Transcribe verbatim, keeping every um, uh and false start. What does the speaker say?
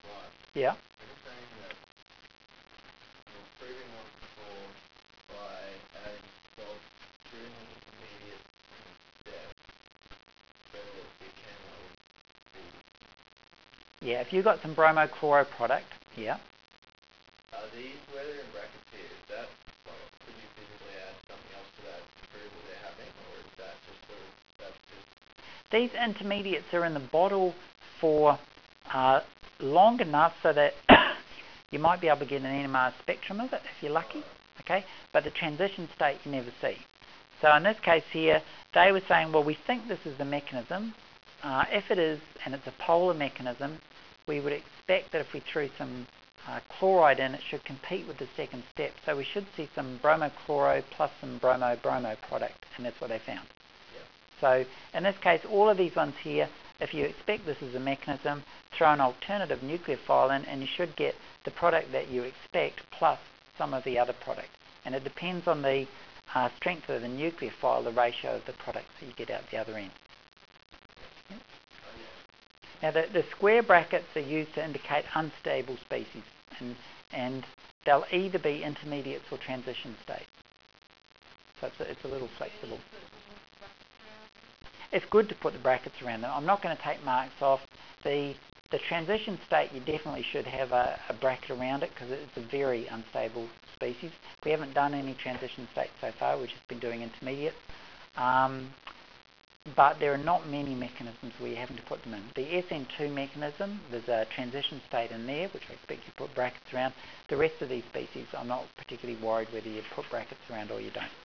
Yeah. You're saying that you're improving one control by adding salt to an intermediate step so that the camo would be... Yeah, if you've got some bromochloro product, yeah. Are these, where they're in brackets here, is that, well, could you physically add something else to that to prove that they're happening, or is that just sort of, that's just... These intermediates are in the bottle for uh, long enough so that you might be able to get an N M R spectrum of it if you're lucky, okay? But the transition state you never see. So in this case here, they were saying, well, we think this is the mechanism. Uh, if it is, and it's a polar mechanism, we would expect that if we threw some uh, chloride in, it should compete with the second step. So we should see some bromochloro plus some bromo-bromo product, and that's what they found. So in this case, all of these ones here, if you expect this is a mechanism, throw an alternative nucleophile in and you should get the product that you expect plus some of the other product. And it depends on the uh, strength of the nucleophile, the ratio of the products that you get out the other end. Yep. Now the, the square brackets are used to indicate unstable species, and, and they'll either be intermediates or transition states. So it's a, it's a little flexible. It's good to put the brackets around them. I'm not going to take marks off. The the transition state, you definitely should have a, a bracket around it because it's a very unstable species. We haven't done any transition states so far. We've just been doing intermediates. Um, but there are not many mechanisms where you're having to put them in. The S N two mechanism, there's a transition state in there, which I expect you put brackets around. The rest of these species, I'm not particularly worried whether you put brackets around or you don't.